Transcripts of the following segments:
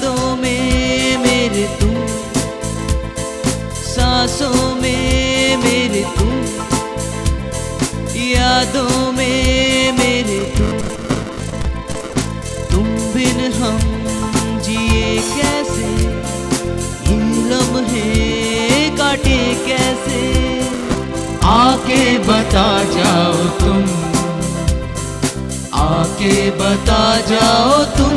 यादों में मेरे तुम, सांसों में मेरे तुम, यादों में मेरे तुम बिन हम जिए कैसे, ये लम्हे काटे कैसे, आके बता जाओ तुम, आके बता जाओ तुम।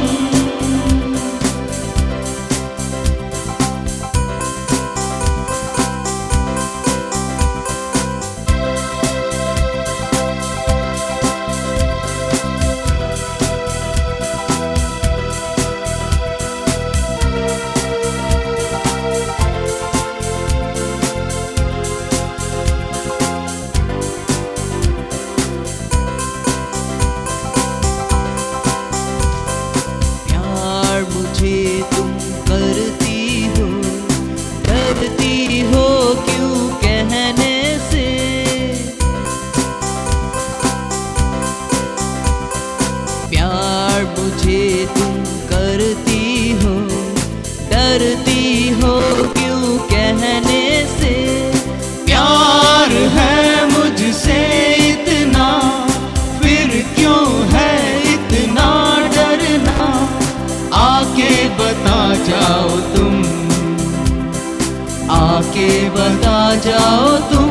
मुझे तुम करती हो, डरती हो क्यों कहने से, प्यार मुझे तुम करती हो, डरती हो क्यों कहने से, प्यार है मुझसे इतना, फिर क्यों है इतना डरना, आके बता जाओ तुम, आके बता जाओ तुम।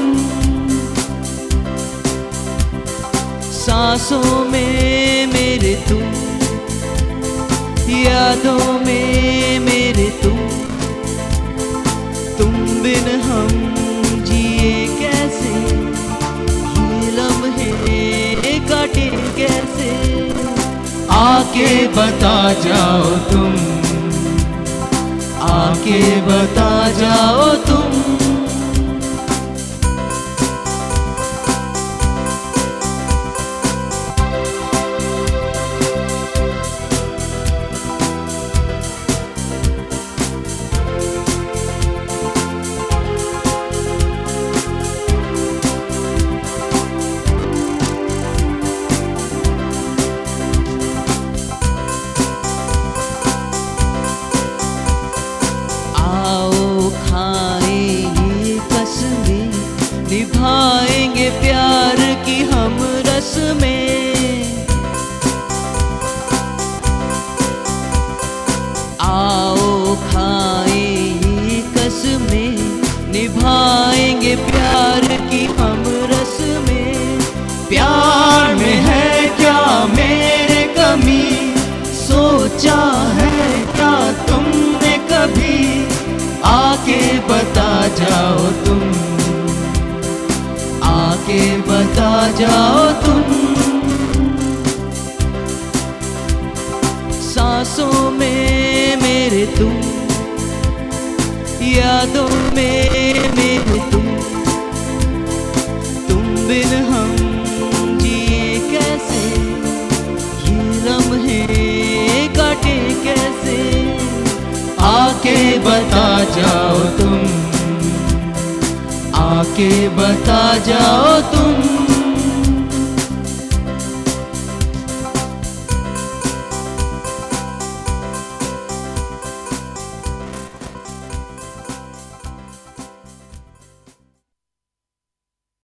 सांसों में मेरे तुम, यादों में मेरे तुम बिन हम जिए कैसे, ये लम्हे काटे कैसे, आके बता जाओ तुम, आके बता जाओ तुम। निभाएंगे प्यार की हम रस्में, आओ खाएं ये कसमें, निभाएंगे प्यार की हम रस्में, प्यार में है क्या मेरे कमी, सोचा है क्या तुमने कभी, आके बता जाओ तुम, आके बता जाओ तुम। सांसों में मेरे तुम, यादों में मेरे तुम बिन हम जिए कैसे, ये लम्हे काटे कैसे, आके बता जाओ तुम, आके बता जाओ तुम।